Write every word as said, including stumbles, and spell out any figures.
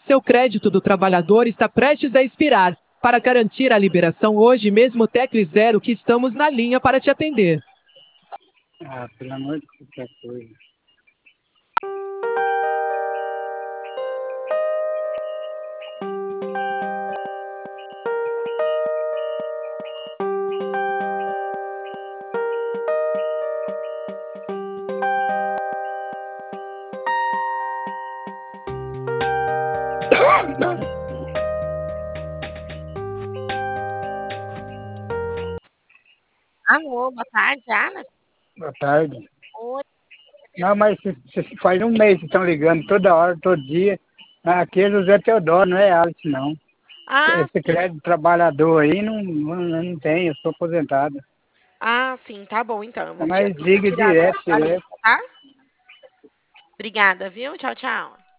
Seu crédito do trabalhador está prestes a expirar. Para garantir a liberação hoje mesmo, tecle zero que estamos na linha para te atender. Ah, pelo amor de qualquer coisa. Alô, boa tarde, Ana. Boa tarde. Oi. Não, mas se, se faz um mês que estão ligando toda hora, todo dia. Aqui é José Teodoro, não é Alice, não. Ah, Esse crédito trabalhador aí não, não, não tem, eu sou aposentado. ah, sim, tá bom então. Eu vou te Mas liga tirar da direto, da lista, direto. tá? Obrigada, viu? Tchau, tchau.